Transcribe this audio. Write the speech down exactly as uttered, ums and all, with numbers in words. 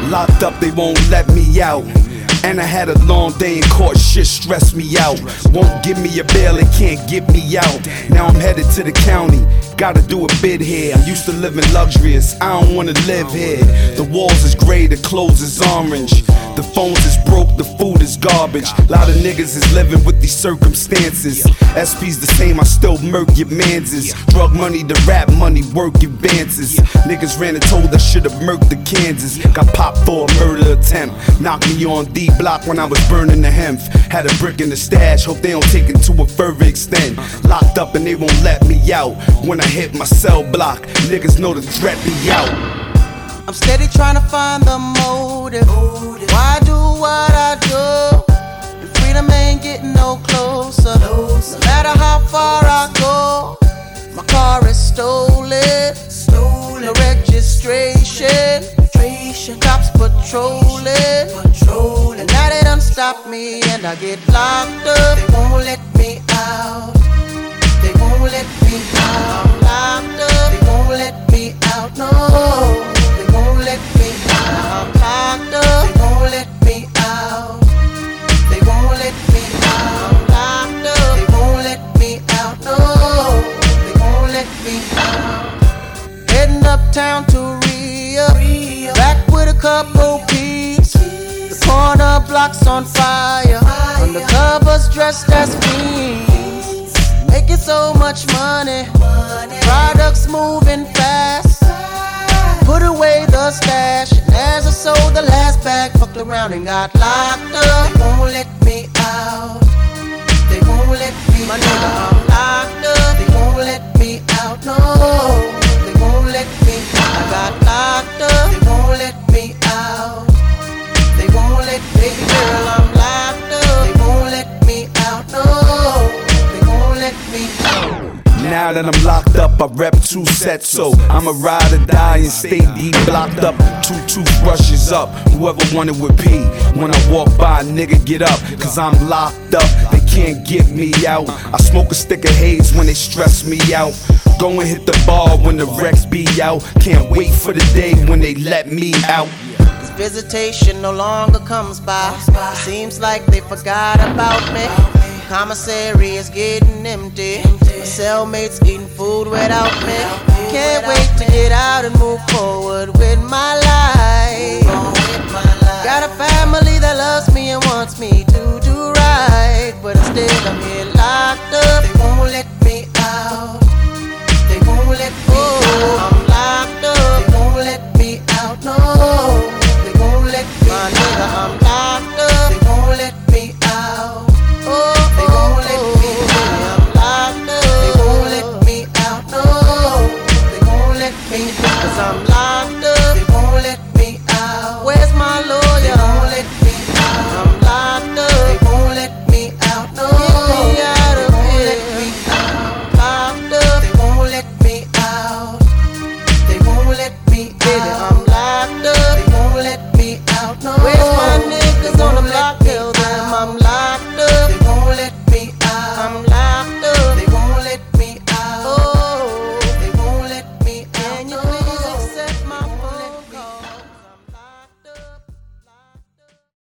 Locked up, they won't let me out. And I had a long day in court, shit stressed me out. Won't give me a bail, they can't get me out. Now I'm headed to the county, gotta do a bid here. I'm used to living luxurious, I don't wanna live here. The walls is gray, the clothes is orange. The phones is broke, the food is garbage. Lot of niggas is living with these circumstances. S P's the same, I still murk your manses. Drug money, the rap money, work advances. Niggas ran and told I should've murked the Kansas. Got popped for a murder attempt. Knocked me on D block when I was burning the hemp. Had a brick in the stash, hope they don't take it to a further extent. Locked up and they won't let me out. When I hit my cell block, niggas know the threat be out. I'm steady trying to find the motive. Why do what I do? And freedom ain't getting no closer. No matter how far I go, my car is stolen. No registration. Cops patrolling. And now they done stop me and I get locked up. They won't let me out. They won't let me out. Locked up. They won't let me out. No. They won't let me out. I'm locked up. They won't let me out. They won't let me out. Locked up. They won't let me out. No. They won't let me out. Heading uptown to Rio. Back with a couple peeps. The corner block's on fire. Undercovers dressed as fiends. Making so much money. Products moving fast. Put away the stash. And as I sold the last bag, fucked around and got locked up. They won't let me out. They won't let me My nigga, I'm locked up. They won't let me out. No, they won't let me out. I got locked up. They won't let me out. They won't let me, baby girl, I'm locked up. They won't let me out. No, they won't let me out. Now that I'm locked up, I rep two sets, so I'ma ride or die and stay deep blocked up. Two toothbrushes up, whoever wanted with P. When I walk by, nigga get up, cause I'm locked up, they can't get me out. I smoke a stick of haze when they stress me out. Go and hit the bar when the wrecks be out. Can't wait for the day when they let me out. Visitation no longer comes by. Seems like they forgot about me. Commissary is getting empty. My cellmates eating food without me. Can't wait to get out and move forward with my life. Got a family that loves me and wants me to do right, but instead I'm here locked up. They won't let